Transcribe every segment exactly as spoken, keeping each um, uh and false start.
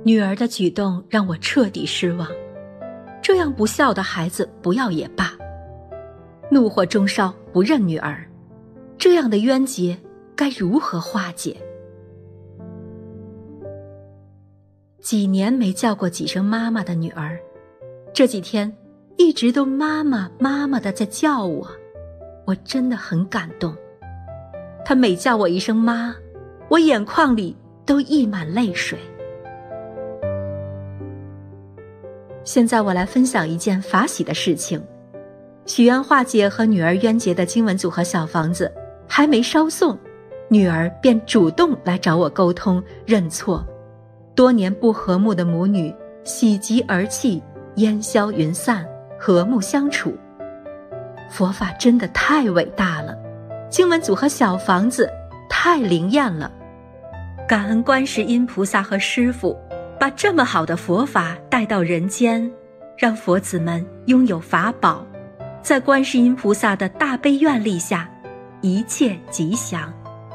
女儿的举动让我彻底失望，这样不孝的孩子不要也罢。怒火中烧，不认女儿，这样的冤结该如何化解？几年没叫过几声妈妈的女儿，这几天一直都妈妈妈妈的在叫我，我真的很感动。她每叫我一声妈，我眼眶里都溢满泪水。现在我来分享一件法喜的事情，许愿化解和女儿冤结的经文组合小房子还没烧送，女儿便主动来找我沟通认错，多年不和睦的母女喜极而泣，烟消云散，和睦相处。佛法真的太伟大了，经文组合小房子太灵验了。感恩观世音菩萨和师父把这么好的佛法带到人间，让佛子们拥有法宝，在观世音菩萨的大悲愿力下，一切吉祥。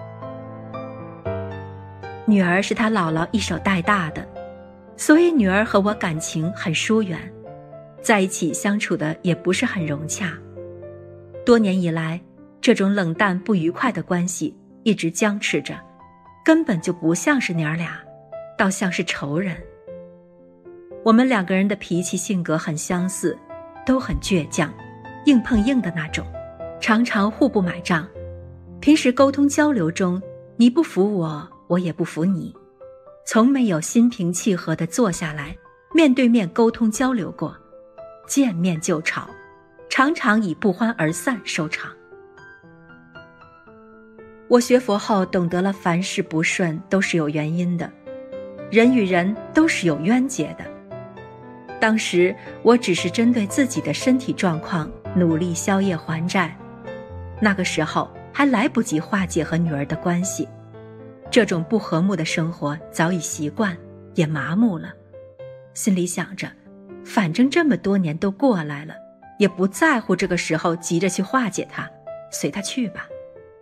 女儿是她姥姥一手带大的，所以女儿和我感情很疏远，在一起相处的也不是很融洽。多年以来，这种冷淡不愉快的关系一直僵持着，根本就不像是娘俩，倒像是仇人。我们两个人的脾气性格很相似，都很倔强，硬碰硬的那种，常常互不买账。平时沟通交流中，你不服我，我也不服你，从没有心平气和地坐下来面对面沟通交流过，见面就吵，常常以不欢而散收场。我学佛后懂得了凡事不顺都是有原因的，人与人都是有冤结的。当时我只是针对自己的身体状况努力消业还债，那个时候还来不及化解和女儿的关系，这种不和睦的生活早已习惯，也麻木了。心里想着，反正这么多年都过来了，也不在乎这个时候急着去化解它，随它去吧。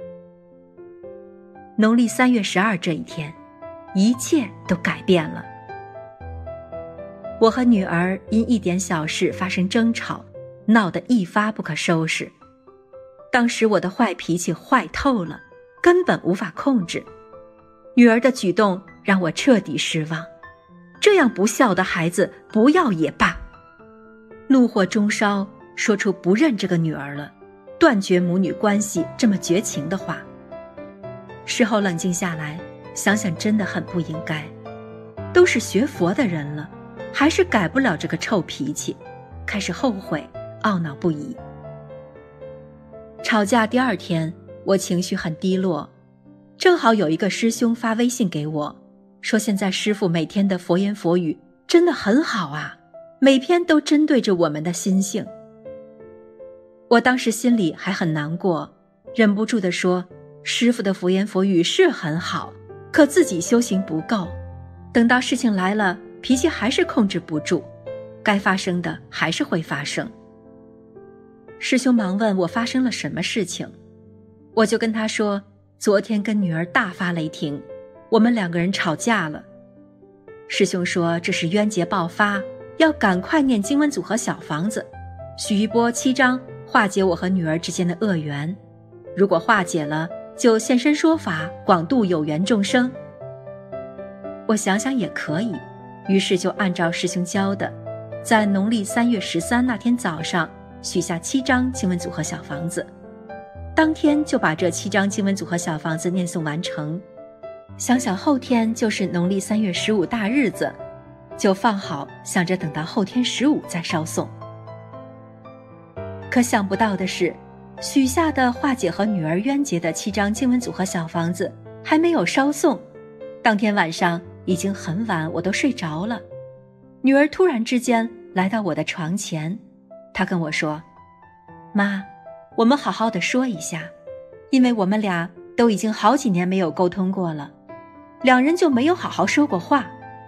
农历三月十二这一天，一切都改变了。我和女儿因一点小事发生争吵，闹得一发不可收拾。当时我的坏脾气坏透了，根本无法控制。女儿的举动让我彻底失望，这样不孝的孩子不要也罢。怒火中烧，说出不认这个女儿了，断绝母女关系这么绝情的话。事后冷静下来，想想真的很不应该，都是学佛的人了，还是改不了这个臭脾气，开始后悔，懊恼不已。吵架第二天，我情绪很低落，正好有一个师兄发微信给我，说现在师父每天的佛言佛语真的很好啊，每篇都针对着我们的心性。我当时心里还很难过，忍不住地说，师父的佛言佛语是很好，可自己修行不够，等到事情来了，脾气还是控制不住，该发生的还是会发生。师兄忙问我发生了什么事情，我就跟他说，昨天跟女儿大发雷霆，我们两个人吵架了。师兄说这是冤结爆发，要赶快念经文组合小房子，许一波七章化解我和女儿之间的恶缘，如果化解了，就现身说法，广度有缘众生。我想想也可以，于是就按照师兄教的，在农历三月十三那天早上许下七张经文组合小房子，当天就把这七张经文组合小房子念诵完成。想想后天就是农历三月十五大日子，就放好，想着等到后天十五再烧送。可想不到的是，许下的化解和女儿冤结的七张经文组合小房子还没有烧送，当天晚上已经很晚，我都睡着了。女儿突然之间来到我的床前，她跟我说，妈，我们好好的说一下，因为我们俩都已经好几年没有沟通过了，两人就没有好好说过话。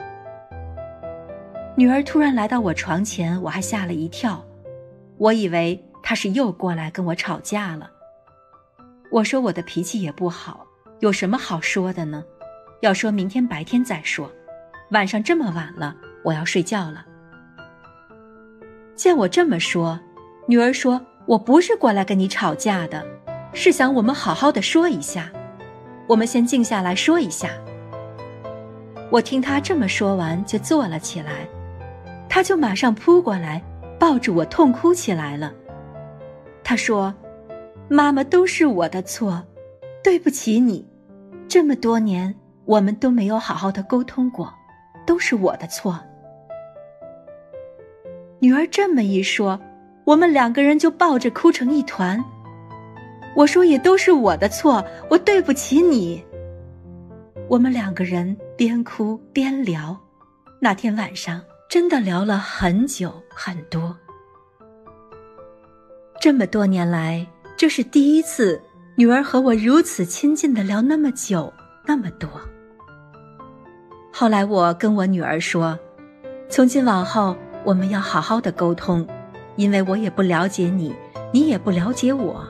女儿突然来到我床前，我还吓了一跳，我以为她是又过来跟我吵架了。我说我的脾气也不好，有什么好说的呢？要说明天白天再说。 晚上这么晚了，我要睡觉了。”见我这么说，女儿说：“我不是过来跟你吵架的，是想我们好好的说一下，我们先静下来说一下。”我听她这么说完就坐了起来，她就马上扑过来抱住我痛哭起来了。她说：“妈妈，都是我的错，对不起你，这么多年我们都没有好好的沟通过，都是我的错。”女儿这么一说，我们两个人就抱着哭成一团。我说：“也都是我的错，我对不起你。”我们两个人边哭边聊，那天晚上真的聊了很久很多。这么多年来，这是第一次女儿和我如此亲近地聊那么久那么多。后来我跟我女儿说，从今往后我们要好好的沟通，因为我也不了解你，你也不了解我。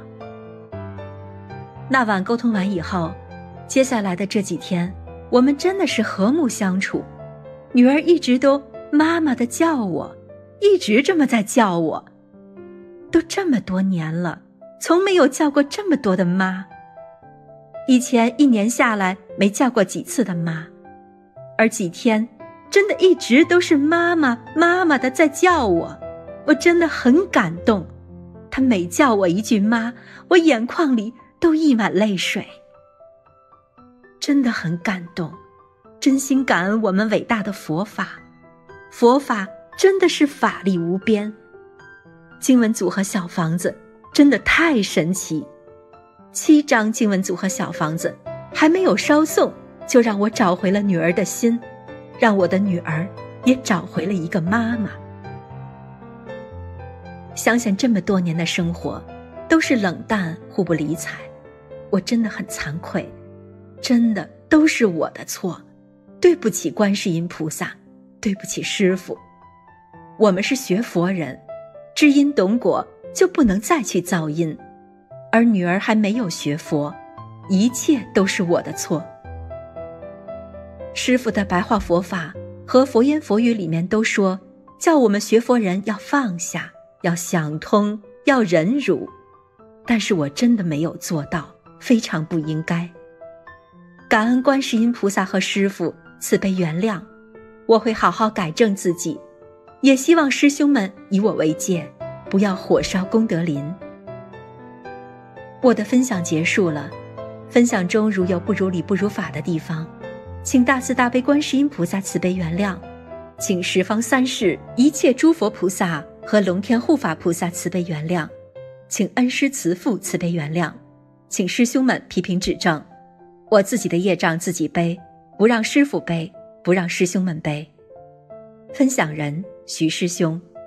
那晚沟通完以后，接下来的这几天我们真的是和睦相处，女儿一直都妈妈的叫我，一直这么在叫我，都这么多年了，从没有叫过这么多的妈。以前一年下来没叫过几次的妈，而几天真的一直都是妈妈妈妈的在叫我，我真的很感动。她每叫我一句妈，我眼眶里都溢满泪水，真的很感动，真心感恩我们伟大的佛法。佛法真的是法力无边，经文组合小房子真的太神奇，七张经文组合小房子还没有烧送，就让我找回了女儿的心，让我的女儿也找回了一个妈妈。想想这么多年的生活都是冷淡互不理睬，我真的很惭愧，真的都是我的错，对不起观世音菩萨，对不起师父。我们是学佛人，知因懂果就不能再去造因，而女儿还没有学佛，一切都是我的错。师父的白话佛法和佛言佛语里面都说，叫我们学佛人要放下，要想通，要忍辱，但是我真的没有做到，非常不应该。感恩观世音菩萨和师父慈悲原谅，我会好好改正自己，也希望师兄们以我为戒，不要火烧功德林。我的分享结束了，分享中如有不如理不如法的地方，请大慈大悲观世音菩萨慈悲原谅，请十方三世一切诸佛菩萨和龙天护法菩萨慈悲原谅，请恩师慈父慈悲原谅，请师兄们批评指正。我自己的业障自己背，不让师父背，不让师兄们背。分享人徐师兄。